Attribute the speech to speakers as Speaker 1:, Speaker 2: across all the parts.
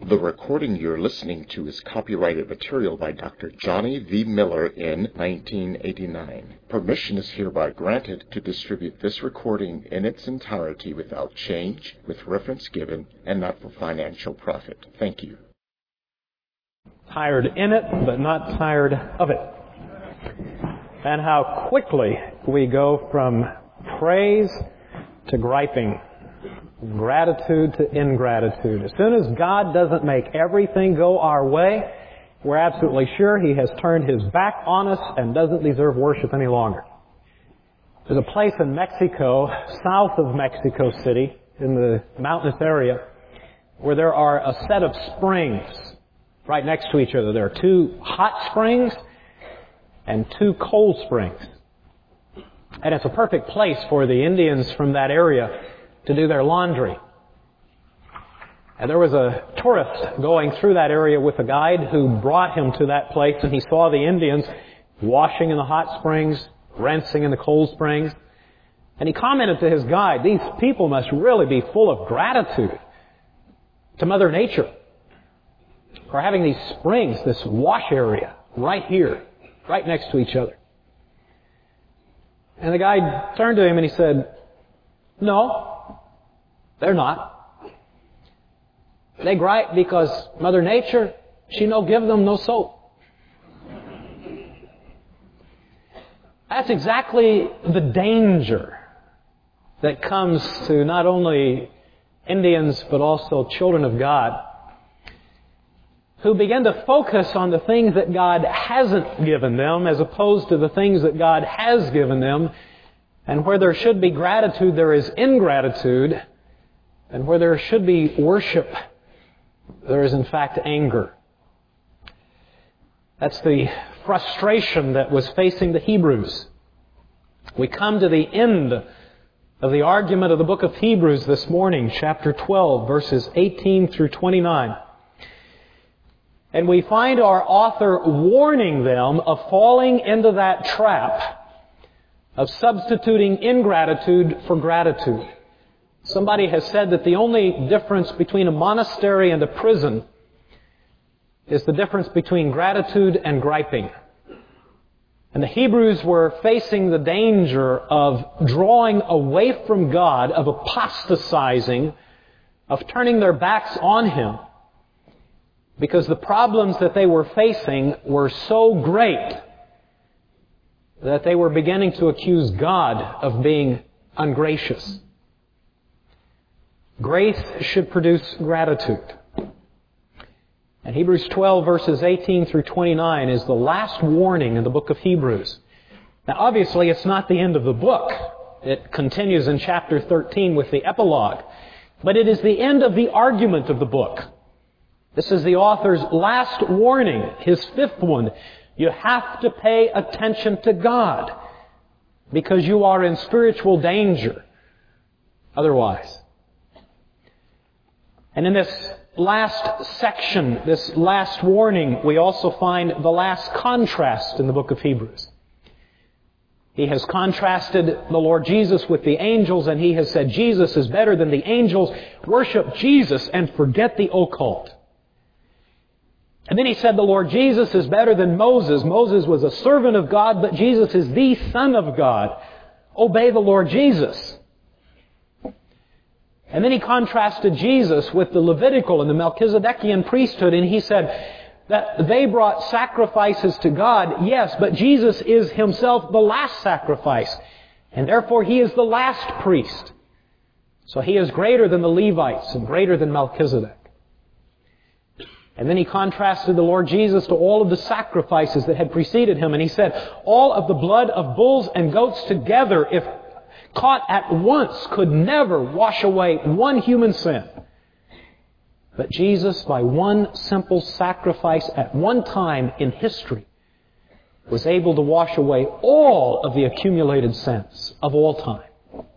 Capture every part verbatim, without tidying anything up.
Speaker 1: The recording you're listening to is copyrighted material by Doctor Johnny V. Miller in nineteen eighty-nine. Permission is hereby granted to distribute this recording in its entirety without change, with reference given, and not for financial profit. Thank you.
Speaker 2: Tired in it, but not tired of it. And how quickly we go from praise to griping, gratitude to ingratitude. As soon as God doesn't make everything go our way, we're absolutely sure He has turned His back on us and doesn't deserve worship any longer. There's a place in Mexico, south of Mexico City, in the mountainous area, where there are a set of springs right next to each other. There are two hot springs and two cold springs. And it's a perfect place for the Indians from that area to do their laundry. And there was a tourist going through that area with a guide who brought him to that place, and he saw the Indians washing in the hot springs, rinsing in the cold springs. And he commented to his guide, these people must really be full of gratitude to Mother Nature for having these springs, this wash area, right here, right next to each other. And the guide turned to him and he said, no, they're not. They gripe because Mother Nature, she no give them no soap. That's exactly the danger that comes to not only Indians but also children of God, who begin to focus on the things that God hasn't given them as opposed to the things that God has given them. And where there should be gratitude, there is ingratitude. And where there should be worship, there is in fact anger. That's the frustration that was facing the Hebrews. We come to the end of the argument of the book of Hebrews this morning, chapter twelve, verses eighteen through twenty-nine. And we find our author warning them of falling into that trap of substituting ingratitude for gratitude. Somebody has said that the only difference between a monastery and a prison is the difference between gratitude and griping. And the Hebrews were facing the danger of drawing away from God, of apostatizing, of turning their backs on Him, because the problems that they were facing were so great that they were beginning to accuse God of being ungracious. Grace should produce gratitude. And Hebrews twelve, verses eighteen through twenty-nine is the last warning in the book of Hebrews. Now, obviously, it's not the end of the book. It continues in chapter thirteen with the epilogue. But it is the end of the argument of the book. This is the author's last warning, his fifth one. You have to pay attention to God because you are in spiritual danger otherwise. And in this last section, this last warning, we also find the last contrast in the book of Hebrews. He has contrasted the Lord Jesus with the angels, and he has said Jesus is better than the angels. Worship Jesus and forget the occult. And then he said the Lord Jesus is better than Moses. Moses was a servant of God, but Jesus is the Son of God. Obey the Lord Jesus. And then he contrasted Jesus with the Levitical and the Melchizedekian priesthood, and he said that they brought sacrifices to God, yes, but Jesus is Himself the last sacrifice, and therefore He is the last priest. So He is greater than the Levites and greater than Melchizedek. And then he contrasted the Lord Jesus to all of the sacrifices that had preceded Him. And he said, all of the blood of bulls and goats together, if caught at once, could never wash away one human sin. But Jesus, by one simple sacrifice at one time in history, was able to wash away all of the accumulated sins of all time.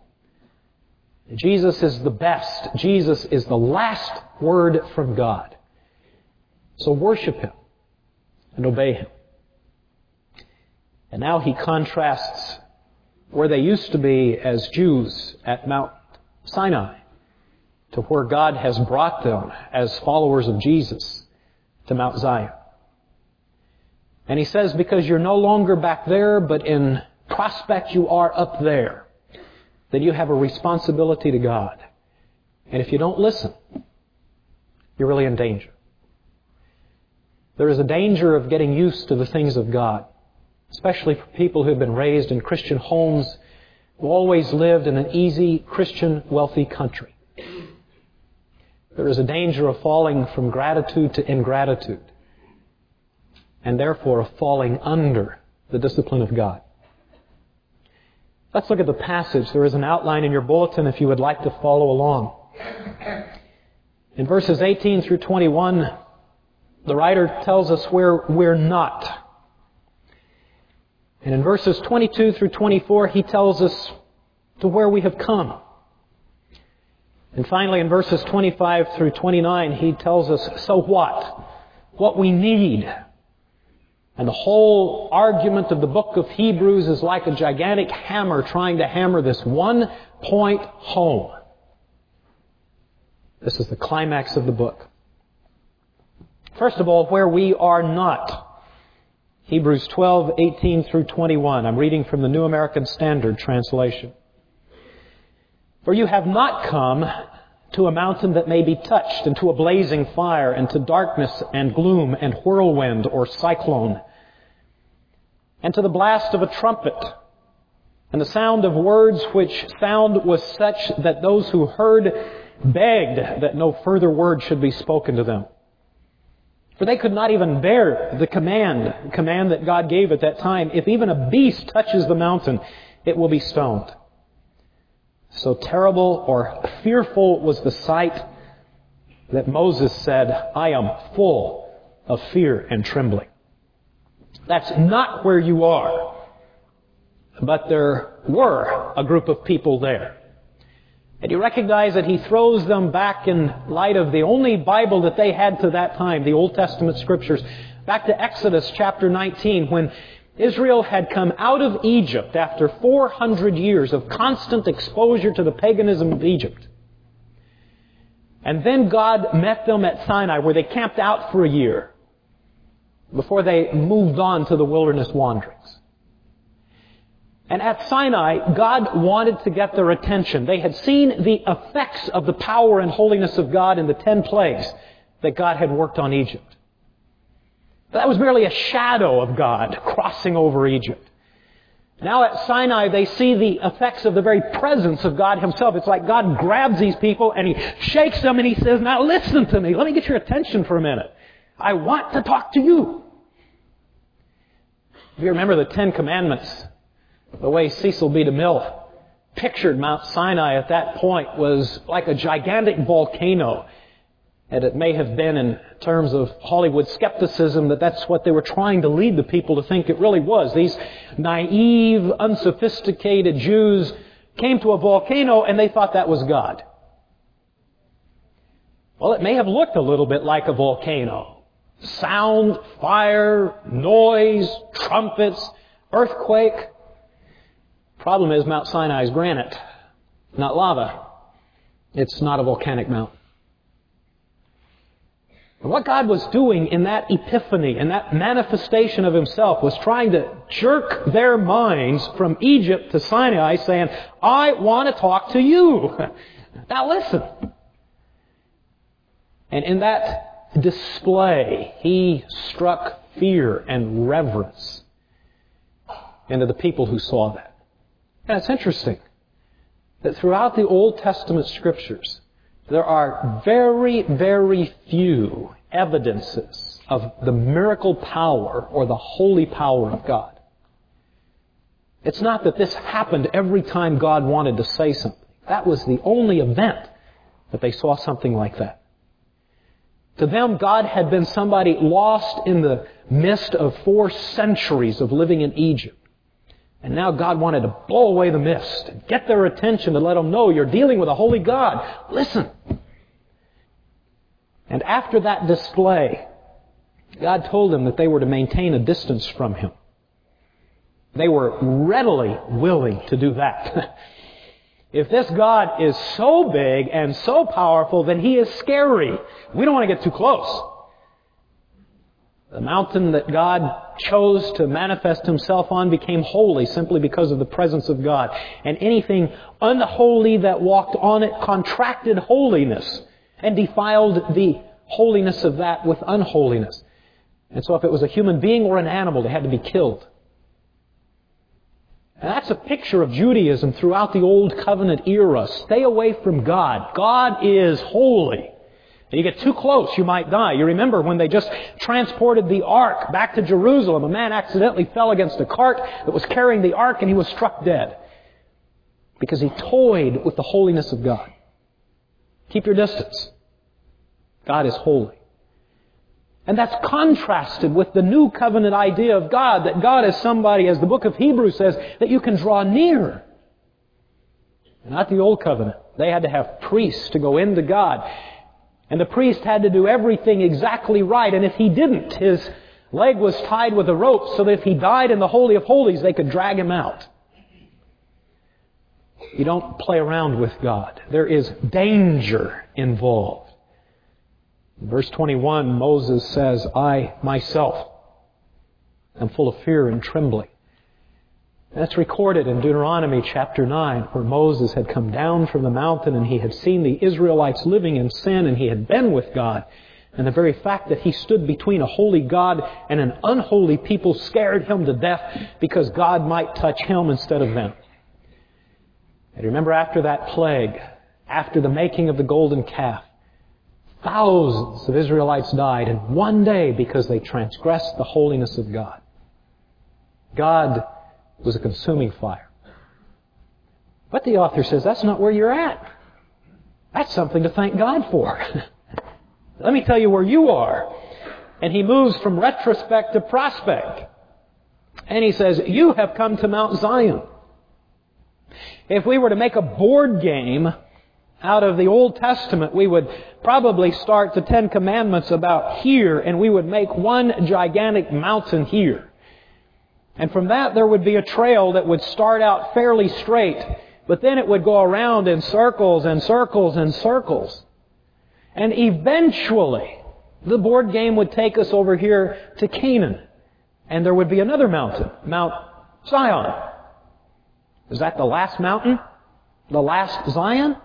Speaker 2: Jesus is the best. Jesus is the last word from God. So worship Him and obey Him. And now he contrasts where they used to be as Jews at Mount Sinai to where God has brought them as followers of Jesus to Mount Zion. And he says, because you're no longer back there, but in prospect you are up there, then you have a responsibility to God. And if you don't listen, you're really in danger. There is a danger of getting used to the things of God, especially for people who have been raised in Christian homes, who always lived in an easy, Christian, wealthy country. There is a danger of falling from gratitude to ingratitude, and therefore of falling under the discipline of God. Let's look at the passage. There is an outline in your bulletin if you would like to follow along. In verses eighteen through twenty-one, the writer tells us where we're not. And in verses twenty-two through twenty-four, he tells us to where we have come. And finally, in verses twenty-five through twenty-nine, he tells us, so what? What we need. And the whole argument of the book of Hebrews is like a gigantic hammer trying to hammer this one point home. This is the climax of the book. First of all, where we are not. Hebrews twelve, eighteen through twenty-one. I'm reading from the New American Standard Translation. For you have not come to a mountain that may be touched, and to a blazing fire, and to darkness and gloom and whirlwind or cyclone, and to the blast of a trumpet, and the sound of words which sound was such that those who heard begged that no further word should be spoken to them. For they could not even bear the command, command that God gave at that time. If even a beast touches the mountain, it will be stoned. So terrible or fearful was the sight that Moses said, I am full of fear and trembling. That's not where you are. But there were a group of people there. And you recognize that he throws them back in light of the only Bible that they had to that time, the Old Testament Scriptures, back to Exodus chapter nineteen, when Israel had come out of Egypt after four hundred years of constant exposure to the paganism of Egypt. And then God met them at Sinai, where they camped out for a year before they moved on to the wilderness wanderings. And at Sinai, God wanted to get their attention. They had seen the effects of the power and holiness of God in the ten plagues that God had worked on Egypt. But that was merely a shadow of God crossing over Egypt. Now at Sinai, they see the effects of the very presence of God Himself. It's like God grabs these people and He shakes them and He says, now listen to me. Let me get your attention for a minute. I want to talk to you. If you remember the Ten Commandments, the way Cecil B. DeMille pictured Mount Sinai at that point was like a gigantic volcano. And it may have been, in terms of Hollywood skepticism, that that's what they were trying to lead the people to think it really was. These naive, unsophisticated Jews came to a volcano and they thought that was God. Well, it may have looked a little bit like a volcano. Sound, fire, noise, trumpets, earthquake. Problem is, Mount Sinai is granite, not lava. It's not a volcanic mountain. And what God was doing in that epiphany, in that manifestation of Himself, was trying to jerk their minds from Egypt to Sinai, saying, I want to talk to you. Now listen. And in that display, He struck fear and reverence into the people who saw that. And it's interesting that throughout the Old Testament Scriptures, there are very, very few evidences of the miracle power or the holy power of God. It's not that this happened every time God wanted to say something. That was the only event that they saw something like that. To them, God had been somebody lost in the mist of four centuries of living in Egypt. And now God wanted to blow away the mist and get their attention and let them know you're dealing with a holy God. Listen. And after that display, God told them that they were to maintain a distance from Him. They were readily willing to do that. If this God is so big and so powerful, then He is scary. We don't want to get too close. The mountain that God chose to manifest Himself on became holy simply because of the presence of God. And anything unholy that walked on it contracted holiness and defiled the holiness of that with unholiness. And so if it was a human being or an animal, they had to be killed. And that's a picture of Judaism throughout the Old Covenant era. Stay away from God. God is holy. And you get too close, you might die. You remember when they just transported the ark back to Jerusalem, a man accidentally fell against a cart that was carrying the ark and he was struck dead because he toyed with the holiness of God. Keep your distance. God is holy. And that's contrasted with the new covenant idea of God, that God is somebody, as the book of Hebrews says, that you can draw near. Not the old covenant. They had to have priests to go into God. And the priest had to do everything exactly right. And if he didn't, his leg was tied with a rope so that if he died in the Holy of Holies, they could drag him out. You don't play around with God. There is danger involved. In verse twenty-one, Moses says, I myself am full of fear and trembling. That's recorded in Deuteronomy chapter nine, where Moses had come down from the mountain and he had seen the Israelites living in sin and he had been with God. And the very fact that he stood between a holy God and an unholy people scared him to death because God might touch him instead of them. And remember, after that plague, after the making of the golden calf, thousands of Israelites died in one day because they transgressed the holiness of God. God was a consuming fire. But the author says that's not where you're at. That's something to thank God for. Let me tell you where you are. And he moves from retrospect to prospect. And he says, you have come to Mount Zion. If we were to make a board game out of the Old Testament, we would probably start the Ten Commandments about here, and we would make one gigantic mountain here. And from that there would be a trail that would start out fairly straight, but then it would go around in circles and circles and circles. And eventually the board game would take us over here to Canaan. And there would be another mountain, Mount Zion. Is that the last mountain? The last Zion?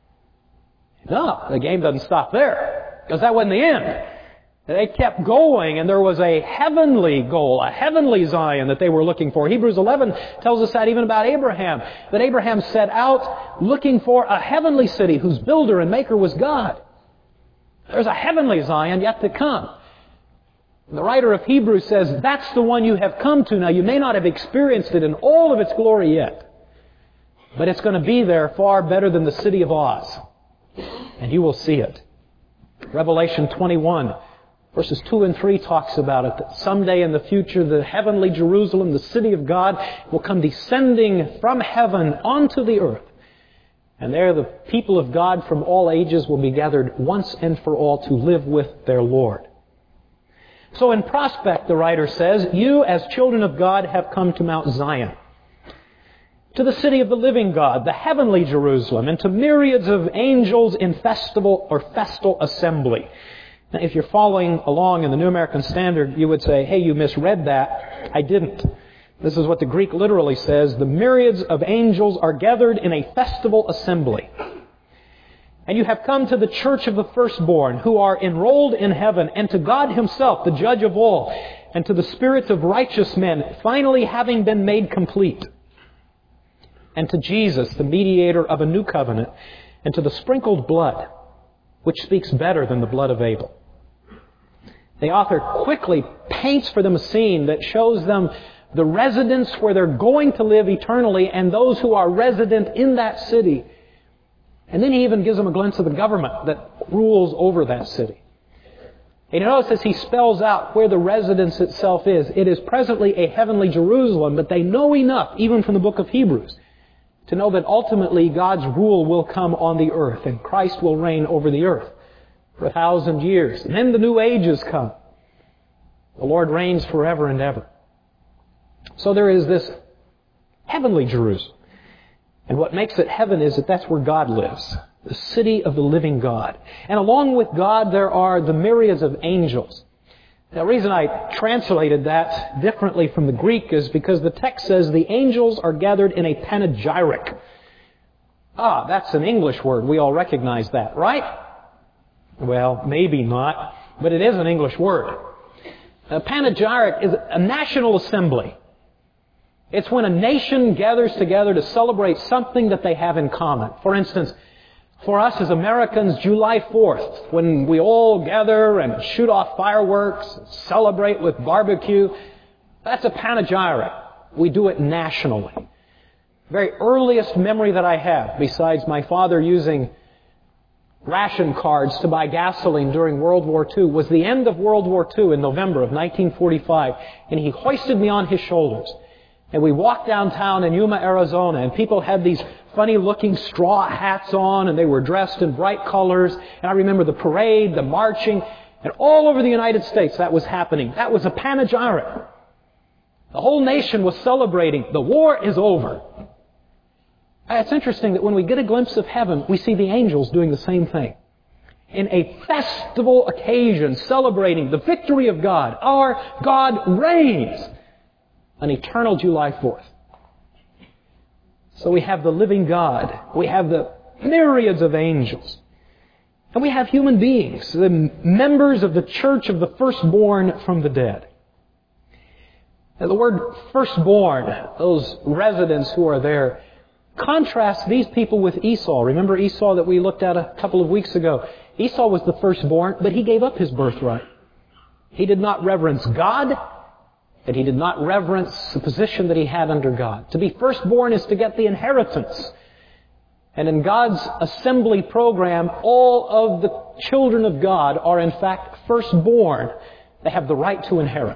Speaker 2: No, the game doesn't stop there, because that wasn't the end. They kept going, and there was a heavenly goal, a heavenly Zion that they were looking for. Hebrews eleven tells us that even about Abraham, that Abraham set out looking for a heavenly city whose builder and maker was God. There's a heavenly Zion yet to come. And the writer of Hebrews says, that's the one you have come to. Now, you may not have experienced it in all of its glory yet, but it's going to be there far better than the city of Oz. And you will see it. Revelation twenty-one, verses two and three talks about it, that someday in the future the heavenly Jerusalem, the city of God, will come descending from heaven onto the earth. And there the people of God from all ages will be gathered once and for all to live with their Lord. So in prospect, the writer says, you as children of God have come to Mount Zion, to the city of the living God, the heavenly Jerusalem, and to myriads of angels in festival or festal assembly. Now, if you're following along in the New American Standard, you would say, hey, you misread that. I didn't. This is what the Greek literally says. The myriads of angels are gathered in a festival assembly. And you have come to the church of the firstborn, who are enrolled in heaven, and to God Himself, the judge of all, and to the spirits of righteous men, finally having been made complete, and to Jesus, the mediator of a new covenant, and to the sprinkled blood, which speaks better than the blood of Abel. The author quickly paints for them a scene that shows them the residence where they're going to live eternally and those who are resident in that city. And then he even gives them a glimpse of the government that rules over that city. And you notice as he spells out where the residence itself is, it is presently a heavenly Jerusalem, but they know enough, even from the book of Hebrews, to know that ultimately God's rule will come on the earth and Christ will reign over the earth for a thousand years. And then the new ages come. The Lord reigns forever and ever. So there is this heavenly Jerusalem. And what makes it heaven is that that's where God lives, the city of the living God. And along with God, there are the myriads of angels. Now, the reason I translated that differently from the Greek is because the text says the angels are gathered in a panegyric. Ah, that's an English word. We all recognize that, right? Well, maybe not, but it is an English word. A panegyric is a national assembly. It's when a nation gathers together to celebrate something that they have in common. For instance, for us as Americans, July fourth, when we all gather and shoot off fireworks, celebrate with barbecue, that's a panegyric. We do it nationally. Very earliest memory that I have, besides my father using ration cards to buy gasoline during World War Two, was the end of World War Two in November of nineteen forty-five, and he hoisted me on his shoulders. And we walked downtown in Yuma, Arizona, and people had these funny-looking straw hats on, and they were dressed in bright colors. And I remember the parade, the marching, and all over the United States that was happening. That was a panegyric. The whole nation was celebrating. The war is over. It's interesting that when we get a glimpse of heaven, we see the angels doing the same thing. In a festival occasion, celebrating the victory of God. Our God reigns. An eternal July fourth. So we have the living God. We have the myriads of angels. And we have human beings, the members of the church of the firstborn from the dead. Now, the word firstborn, those residents who are there, contrast these people with Esau. Remember Esau that we looked at a couple of weeks ago? Esau was the firstborn, but he gave up his birthright. He did not reverence God, and he did not reverence the position that he had under God. To be firstborn is to get the inheritance. And in God's assembly program, all of the children of God are in fact firstborn. They have the right to inherit.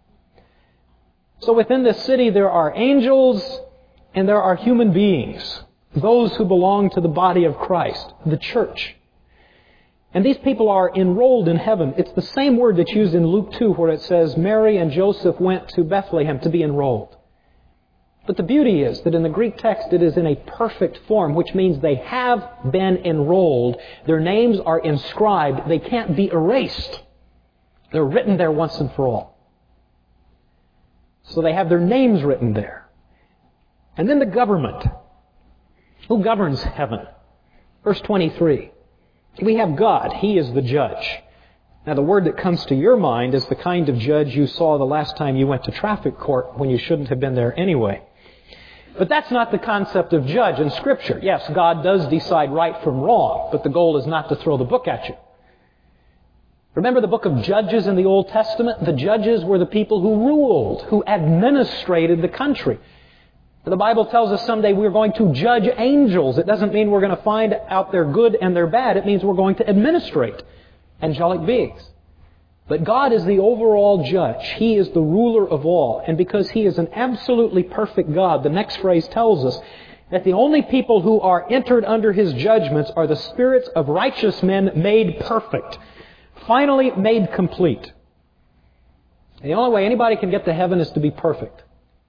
Speaker 2: So within this city there are angels and there are human beings, those who belong to the body of Christ, the church. And these people are enrolled in heaven. It's the same word that's used in Luke two where it says Mary and Joseph went to Bethlehem to be enrolled. But the beauty is that in the Greek text it is in a perfect form, which means they have been enrolled. Their names are inscribed. They can't be erased. They're written there once and for all. So they have their names written there. And then the government. Who governs heaven? Verse twenty-three. We have God. He is the judge. Now the word that comes to your mind is the kind of judge you saw the last time you went to traffic court when you shouldn't have been there anyway. But that's not the concept of judge in Scripture. Yes, God does decide right from wrong, but the goal is not to throw the book at you. Remember the book of Judges in the Old Testament? The judges were the people who ruled, who administrated the country. The Bible tells us someday we're going to judge angels. It doesn't mean we're going to find out their good and their bad. It means we're going to administrate angelic beings. But God is the overall judge. He is the ruler of all. And because He is an absolutely perfect God, the next phrase tells us that the only people who are entered under His judgments are the spirits of righteous men made perfect. Finally made complete. And the only way anybody can get to heaven is to be perfect.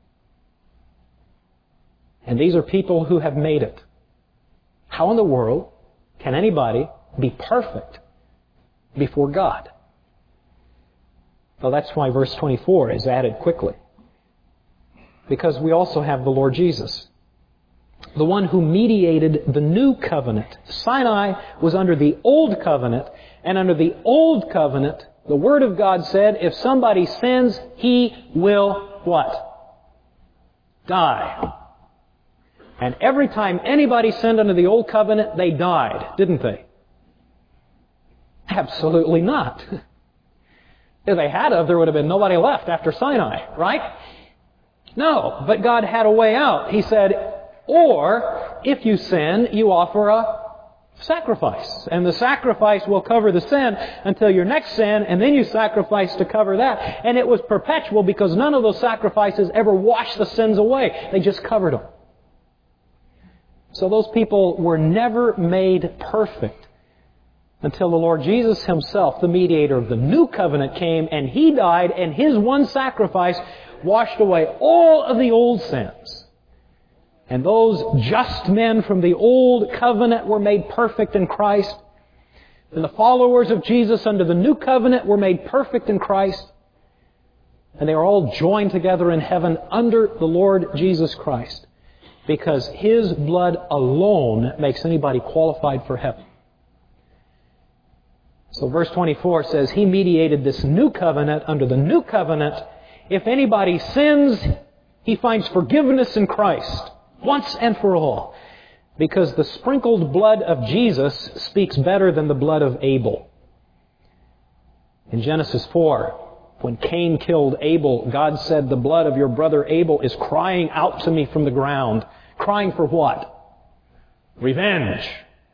Speaker 2: And these are people who have made it. How in the world can anybody be perfect before God? Well, that's why verse twenty-four is added quickly. Because we also have the Lord Jesus, the one who mediated the new covenant. Sinai was under the old covenant, and under the old covenant, the Word of God said, if somebody sins, he will what? Die. And every time anybody sinned under the old covenant, they died, didn't they? Absolutely not. If they had of, there would have been nobody left after Sinai, right? No, but God had a way out. He said, or if you sin, you offer a sacrifice. And the sacrifice will cover the sin until your next sin, and then you sacrifice to cover that. And it was perpetual because none of those sacrifices ever washed the sins away. They just covered them. So those people were never made perfect until the Lord Jesus Himself, the mediator of the new covenant, came and He died, and His one sacrifice washed away all of the old sins. And those just men from the old covenant were made perfect in Christ. And the followers of Jesus under the new covenant were made perfect in Christ. And they are all joined together in heaven under the Lord Jesus Christ, because His blood alone makes anybody qualified for heaven. So verse twenty-four says, He mediated this new covenant. Under the new covenant, if anybody sins, he finds forgiveness in Christ once and for all, because the sprinkled blood of Jesus speaks better than the blood of Abel. In Genesis four, when Cain killed Abel, God said, the blood of your brother Abel is crying out to me from the ground. Crying for what? Revenge.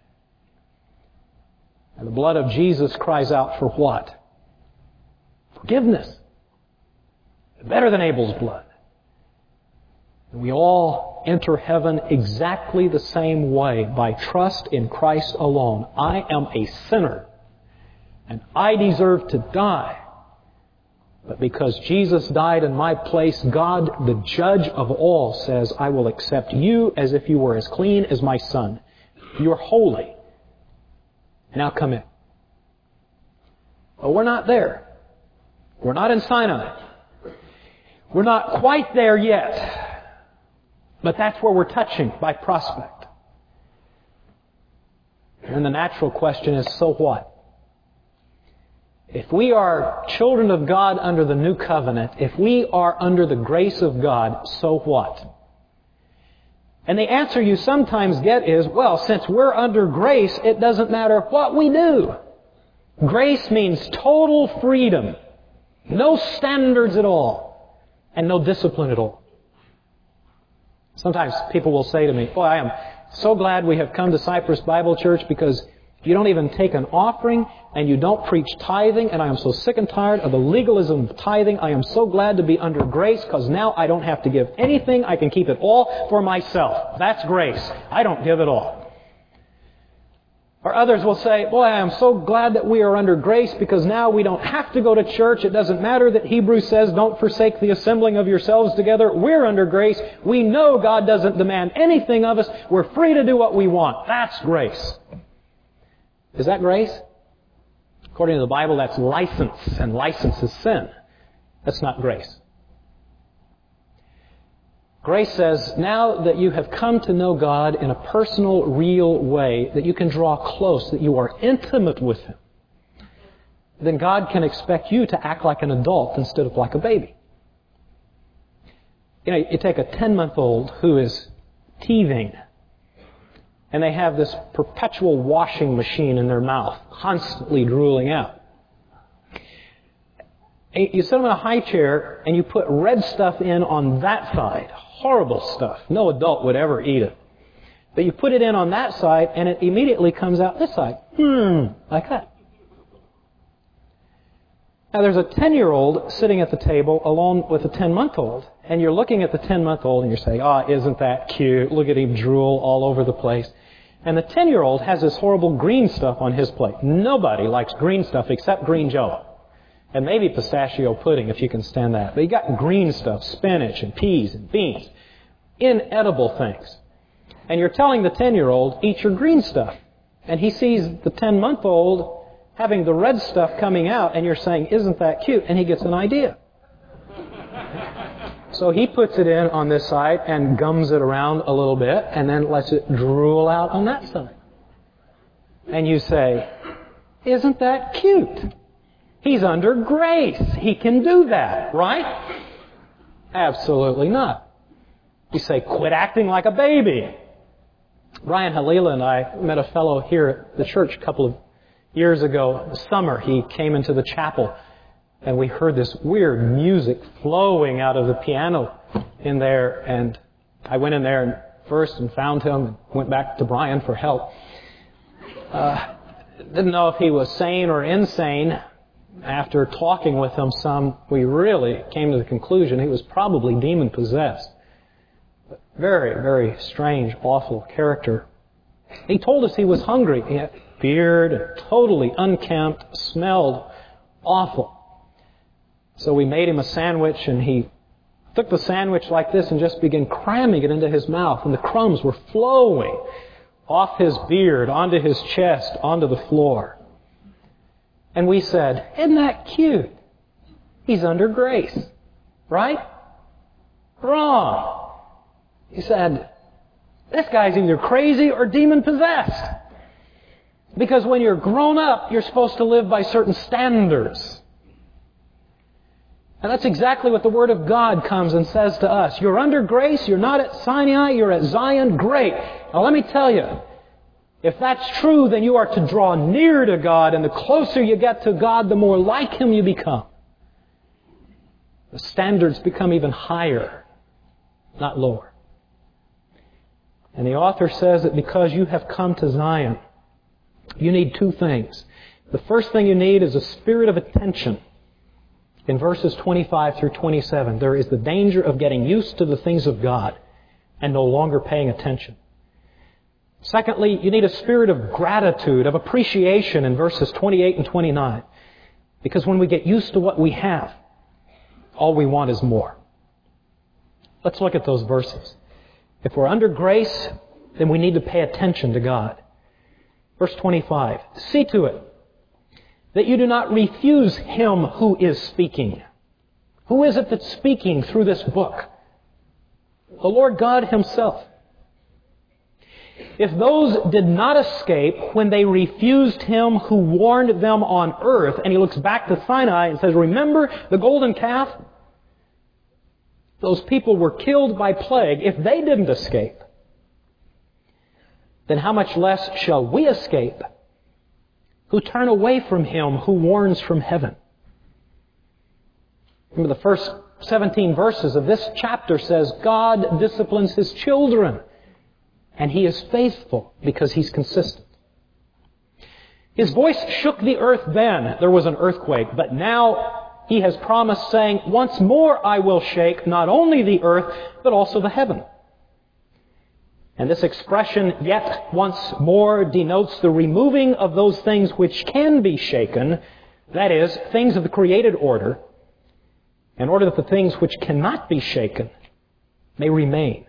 Speaker 2: And the blood of Jesus cries out for what? Forgiveness. Better than Abel's blood. And we all enter heaven exactly the same way, by trust in Christ alone. I am a sinner, and I deserve to die. But because Jesus died in my place, God, the judge of all, says, I will accept you as if you were as clean as my son. You're holy. Now come in. But we're not there. We're not in Sinai. We're not quite there yet. But that's where we're touching by prospect. And the natural question is, so what? If we are children of God under the new covenant, if we are under the grace of God, so what? And the answer you sometimes get is, well, since we're under grace, it doesn't matter what we do. Grace means total freedom. No standards at all. And no discipline at all. Sometimes people will say to me, boy, I am so glad we have come to Cypress Bible Church, because you don't even take an offering and you don't preach tithing, and I am so sick and tired of the legalism of tithing. I am so glad to be under grace, because now I don't have to give anything. I can keep it all for myself. That's grace. I don't give it all. Or others will say, boy, I am so glad that we are under grace, because now we don't have to go to church. It doesn't matter that Hebrews says, don't forsake the assembling of yourselves together. We're under grace. We know God doesn't demand anything of us. We're free to do what we want. That's grace. Is that grace? According to the Bible, that's license, and license is sin. That's not grace. Grace says, now that you have come to know God in a personal, real way, that you can draw close, that you are intimate with Him, then God can expect you to act like an adult instead of like a baby. You know, you take a ten-month-old who is teething, and they have this perpetual washing machine in their mouth, constantly drooling out. And you sit them in a high chair, and you put red stuff in on that side. Horrible stuff. No adult would ever eat it. But you put it in on that side, and it immediately comes out this side. Hmm, like that. Now, there's a ten-year-old sitting at the table alone with a ten-month-old, and you're looking at the ten-month-old, and you're saying, oh, isn't that cute? Look at him drool all over the place. And the ten-year-old has this horrible green stuff on his plate. Nobody likes green stuff except green jello. And maybe pistachio pudding, if you can stand that. But you got green stuff, spinach and peas and beans. Inedible things. And you're telling the ten-year-old, eat your green stuff. And he sees the ten-month-old having the red stuff coming out, and you're saying, isn't that cute? And he gets an idea. So he puts it in on this side and gums it around a little bit, and then lets it drool out on that side. And you say, isn't that cute? He's under grace. He can do that, right? Absolutely not. You say, quit acting like a baby. Ryan Halila and I met a fellow here at the church a couple of years ago. In the summer, he came into the chapel, and we heard this weird music flowing out of the piano in there. And I went in there and first and found him and went back to Brian for help. Uh, didn't know if he was sane or insane. After talking with him some, we really came to the conclusion he was probably demon-possessed. Very, very strange, awful character. He told us he was hungry. He had beard, and totally unkempt, smelled awful. So we made him a sandwich, and he took the sandwich like this and just began cramming it into his mouth, and the crumbs were flowing off his beard, onto his chest, onto the floor. And we said, isn't that cute? He's under grace. Right? Wrong. He said, this guy's either crazy or demon-possessed. Because when you're grown up, you're supposed to live by certain standards. And that's exactly what the Word of God comes and says to us. You're under grace, you're not at Sinai, you're at Zion, great. Now let me tell you, if that's true, then you are to draw near to God, and the closer you get to God, the more like Him you become. The standards become even higher, not lower. And the author says that because you have come to Zion, you need two things. The first thing you need is a spirit of attention. In verses twenty-five through twenty-seven, there is the danger of getting used to the things of God and no longer paying attention. Secondly, you need a spirit of gratitude, of appreciation in verses twenty-eight and twenty-nine. Because when we get used to what we have, all we want is more. Let's look at those verses. If we're under grace, then we need to pay attention to God. Verse twenty-five, see to it that you do not refuse Him who is speaking. Who is it that's speaking through this book? The Lord God Himself. If those did not escape when they refused Him who warned them on earth, and He looks back to Sinai and says, remember the golden calf? Those people were killed by plague. If they didn't escape, then how much less shall we escape who turn away from Him who warns from heaven? Remember, the first seventeen verses of this chapter says God disciplines His children, and He is faithful because He's consistent. His voice shook the earth then. There was an earthquake, but now He has promised, saying, once more I will shake not only the earth, but also the heaven. And this expression, yet once more, denotes the removing of those things which can be shaken, that is, things of the created order, in order that the things which cannot be shaken may remain.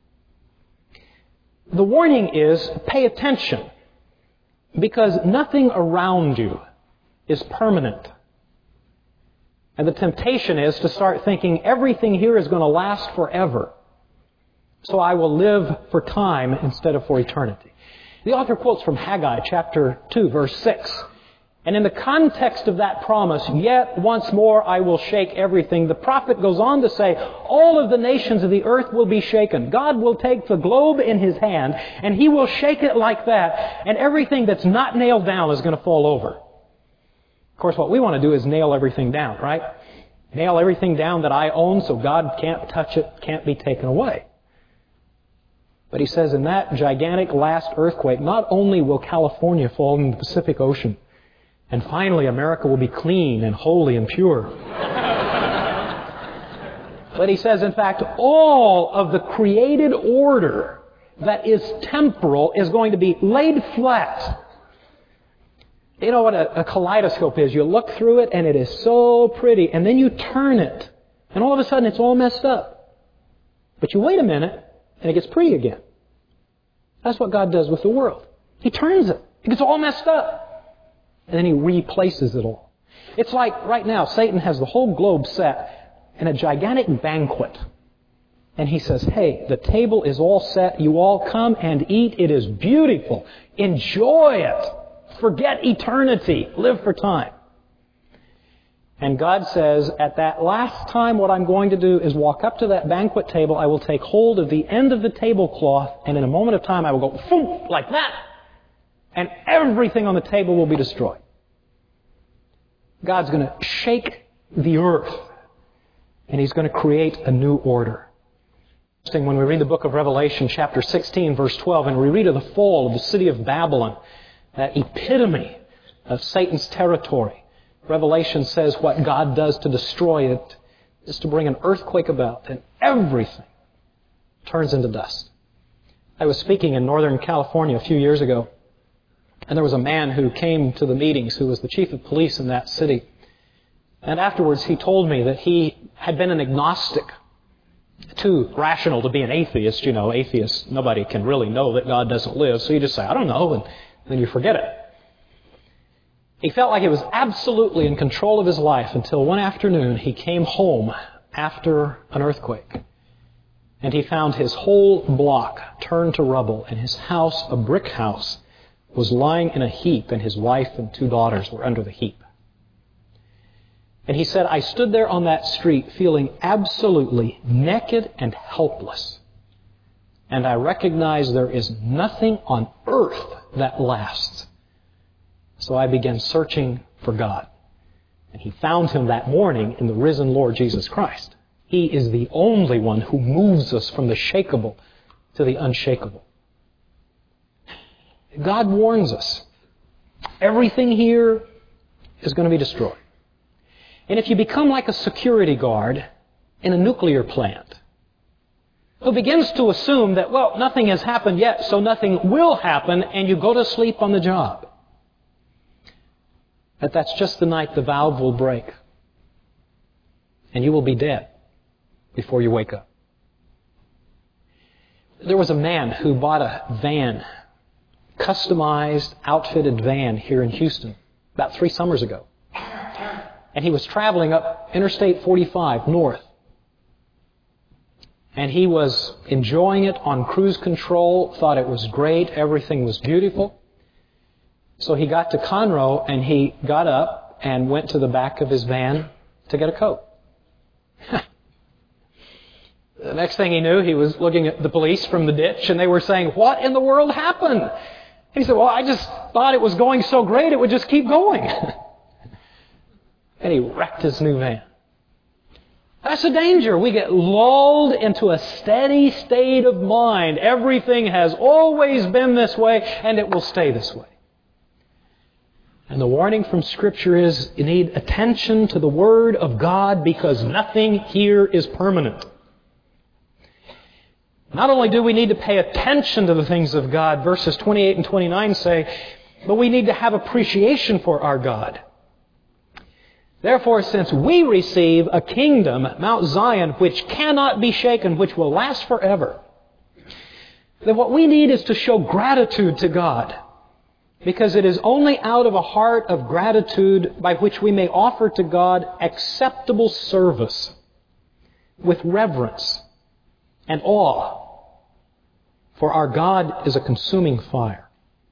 Speaker 2: The warning is, pay attention, because nothing around you is permanent. And the temptation is to start thinking everything here is going to last forever. So I will live for time instead of for eternity. The author quotes from Haggai chapter two, verse six. And in the context of that promise, yet once more I will shake everything, the prophet goes on to say, all of the nations of the earth will be shaken. God will take the globe in His hand, and He will shake it like that, and everything that's not nailed down is going to fall over. Of course, what we want to do is nail everything down, right? Nail everything down that I own so God can't touch it, can't be taken away. But he says in that gigantic last earthquake, not only will California fall into the Pacific Ocean, and finally America will be clean and holy and pure. But he says, in fact, all of the created order that is temporal is going to be laid flat. You know what a, a kaleidoscope is? You look through it and it is so pretty, and then you turn it, and all of a sudden it's all messed up. But you wait a minute, and it gets pretty again. That's what God does with the world. He turns it. It gets all messed up. And then He replaces it all. It's like right now, Satan has the whole globe set in a gigantic banquet. And he says, hey, the table is all set. You all come and eat. It is beautiful. Enjoy it. Forget eternity. Live for time. And God says, at that last time, what I'm going to do is walk up to that banquet table. I will take hold of the end of the tablecloth, and in a moment of time, I will go, boom, like that. And everything on the table will be destroyed. God's going to shake the earth, and He's going to create a new order. Interesting, when we read the book of Revelation, chapter sixteen, verse twelve, and we read of the fall of the city of Babylon, that epitome of Satan's territory, Revelation says what God does to destroy it is to bring an earthquake about, and everything turns into dust. I was speaking in Northern California a few years ago, and there was a man who came to the meetings who was the chief of police in that city. And afterwards he told me that he had been an agnostic too rational to be an atheist. You know, atheists, nobody can really know that God doesn't live. So you just say, I don't know, and then you forget it. He felt like he was absolutely in control of his life until one afternoon he came home after an earthquake. And he found his whole block turned to rubble, and his house, a brick house, was lying in a heap, and his wife and two daughters were under the heap. And he said, I stood there on that street feeling absolutely naked and helpless. And I recognized there is nothing on earth that lasts. So I began searching for God. And he found Him that morning in the risen Lord Jesus Christ. He is the only one who moves us from the shakeable to the unshakable. God warns us. Everything here is going to be destroyed. And if you become like a security guard in a nuclear plant, who begins to assume that, well, nothing has happened yet, so nothing will happen, and you go to sleep on the job, that that's just the night the valve will break, and you will be dead before you wake up. There was a man who bought a van, customized, outfitted van here in Houston about three summers ago. And he was traveling up Interstate forty-five north. And he was enjoying it on cruise control, thought it was great, everything was beautiful. So he got to Conroe and he got up and went to the back of his van to get a coat. The next thing he knew, he was looking at the police from the ditch, and they were saying, what in the world happened? And he said, well, I just thought it was going so great it would just keep going. And he wrecked his new van. That's the danger. We get lulled into a steady state of mind. Everything has always been this way, and it will stay this way. And the warning from Scripture is you need attention to the Word of God, because nothing here is permanent. Not only do we need to pay attention to the things of God, verses twenty-eight and twenty-nine say, but we need to have appreciation for our God. Therefore, since we receive a kingdom, Mount Zion, which cannot be shaken, which will last forever, then what we need is to show gratitude to God. Because it is only out of a heart of gratitude by which we may offer to God acceptable service with reverence and awe. For our God is a consuming fire.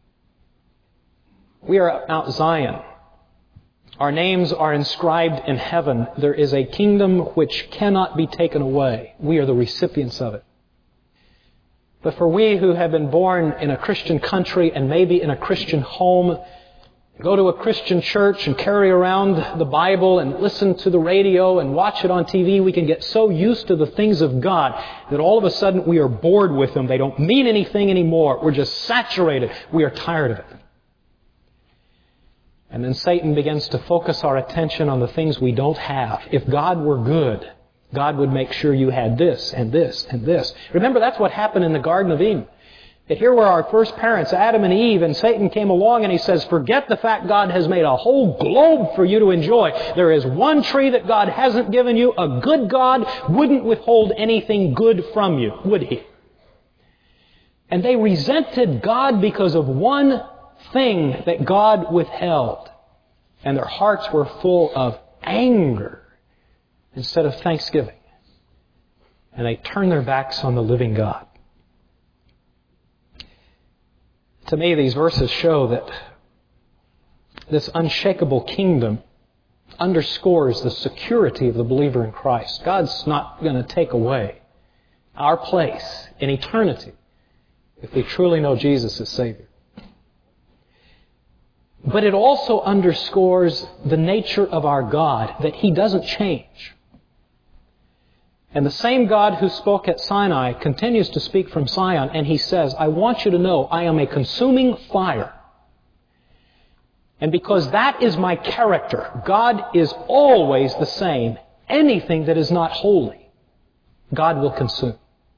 Speaker 2: We are at Mount Zion. Our names are inscribed in heaven. There is a kingdom which cannot be taken away. We are the recipients of it. But for we who have been born in a Christian country and maybe in a Christian home, go to a Christian church and carry around the Bible and listen to the radio and watch it on T V, we can get so used to the things of God that all of a sudden we are bored with them. They don't mean anything anymore. We're just saturated. We are tired of it. And then Satan begins to focus our attention on the things we don't have. If God were good, God would make sure you had this and this and this. Remember, that's what happened in the Garden of Eden. And here were our first parents, Adam and Eve, and Satan came along and he says, forget the fact God has made a whole globe for you to enjoy. There is one tree that God hasn't given you. A good God wouldn't withhold anything good from you, would He? And they resented God because of one thing that God withheld. And their hearts were full of anger instead of thanksgiving. And they turned their backs on the living God. To me, these verses show that this unshakable kingdom underscores the security of the believer in Christ. God's not going to take away our place in eternity if we truly know Jesus as Savior. But it also underscores the nature of our God, that He doesn't change. And the same God who spoke at Sinai continues to speak from Zion, and He says, I want you to know I am a consuming fire. And because that is my character, God is always the same. Anything that is not holy, God will consume.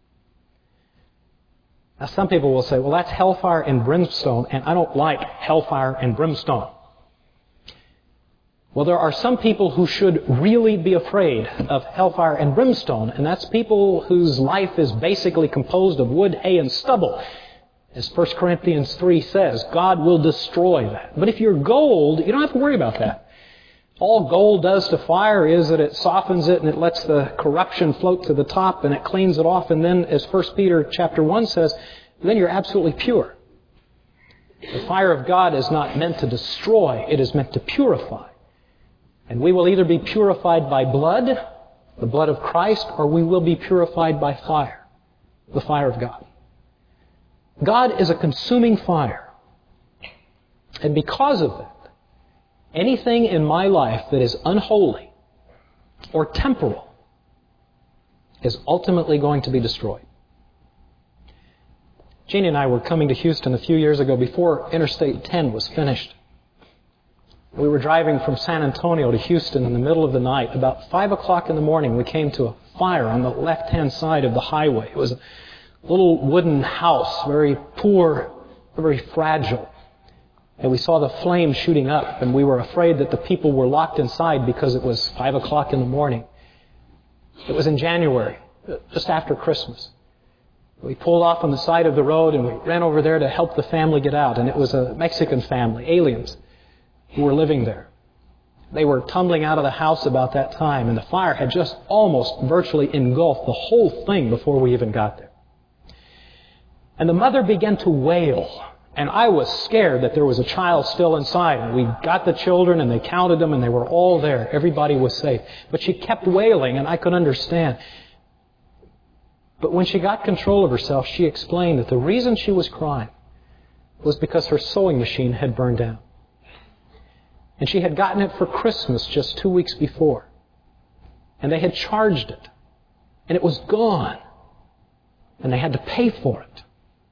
Speaker 2: Now some people will say, well, that's hellfire and brimstone, and I don't like hellfire and brimstone. Well, there are some people who should really be afraid of hellfire and brimstone, and that's people whose life is basically composed of wood, hay, and stubble. As First Corinthians three says, God will destroy that. But if you're gold, you don't have to worry about that. All gold does to fire is that it softens it and it lets the corruption float to the top and it cleans it off. And then, as First Peter chapter one says, then you're absolutely pure. The fire of God is not meant to destroy, it is meant to purify. And we will either be purified by blood, the blood of Christ, or we will be purified by fire, the fire of God. God is a consuming fire. And because of that, anything in my life that is unholy or temporal is ultimately going to be destroyed. Jeannie and I were coming to Houston a few years ago before Interstate ten was finished. We were driving from San Antonio to Houston in the middle of the night. About five o'clock in the morning, we came to a fire on the left-hand side of the highway. It was a little wooden house, very poor, very fragile. And we saw the flames shooting up, and we were afraid that the people were locked inside because it was five o'clock in the morning. It was in January, just after Christmas. We pulled off on the side of the road, and we ran over there to help the family get out. And it was a Mexican family, aliens, who were living there. They were tumbling out of the house about that time, and the fire had just almost virtually engulfed the whole thing before we even got there. And the mother began to wail. And I was scared that there was a child still inside. And we got the children and they counted them and they were all there. Everybody was safe. But she kept wailing and I could understand. But when she got control of herself, she explained that the reason she was crying was because her sewing machine had burned down. And she had gotten it for Christmas just two weeks before. And they had charged it. And it was gone. And they had to pay for it.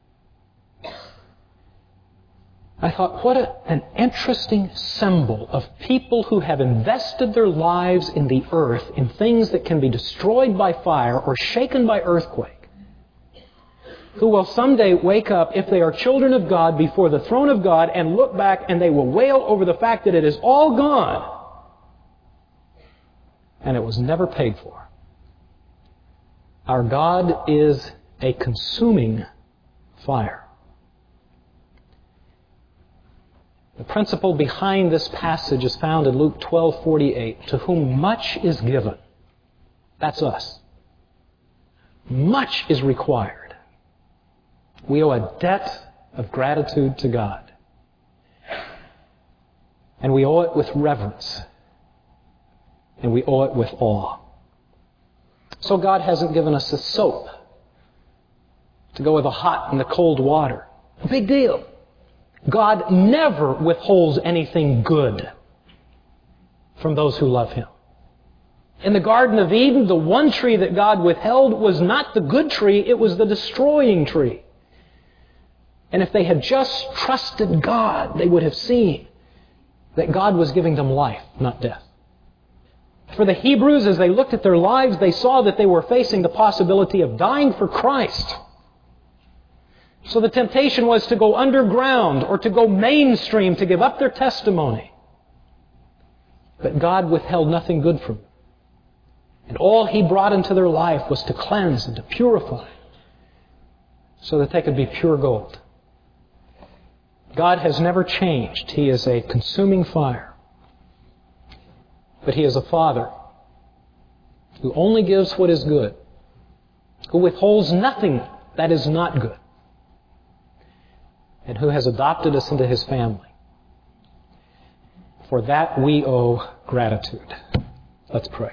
Speaker 2: I thought, what a, an interesting symbol of people who have invested their lives in the earth in things that can be destroyed by fire or shaken by earthquake, who will someday wake up, if they are children of God, before the throne of God and look back and they will wail over the fact that it is all gone and it was never paid for. Our God is a consuming fire. The principle behind this passage is found in Luke twelve forty-eight. To whom much is given, that's us, much is required. We owe a debt of gratitude to God. And we owe it with reverence. And we owe it with awe. So God hasn't given us a soap to go with the hot and the cold water. A big deal. God never withholds anything good from those who love Him. In the Garden of Eden, the one tree that God withheld was not the good tree, it was the destroying tree. And if they had just trusted God, they would have seen that God was giving them life, not death. For the Hebrews, as they looked at their lives, they saw that they were facing the possibility of dying for Christ. So the temptation was to go underground or to go mainstream, to give up their testimony. But God withheld nothing good from them. And all He brought into their life was to cleanse and to purify so that they could be pure gold. God has never changed. He is a consuming fire. But He is a Father who only gives what is good, who withholds nothing that is not good, and who has adopted us into His family. For that we owe gratitude. Let's pray.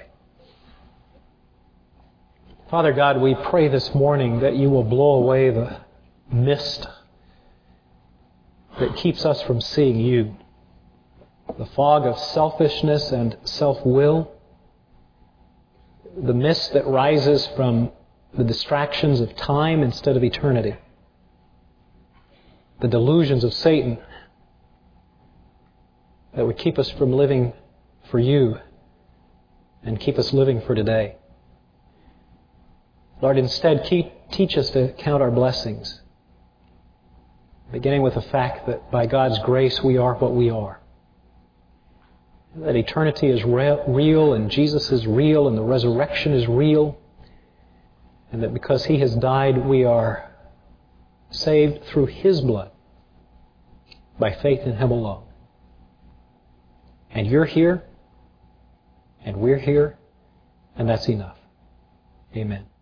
Speaker 2: Father God, we pray this morning that You will blow away the mist that keeps us from seeing You, the fog of selfishness and self-will, the mist that rises from the distractions of time instead of eternity, the delusions of Satan that would keep us from living for You and keep us living for today. Lord, instead, keep, teach us to count our blessings, beginning with the fact that by God's grace we are what we are. that eternity is re- real and Jesus is real and the resurrection is real, and that because He has died, we are saved through His blood by faith in Him alone. And you're here, and we're here, and that's enough. Amen.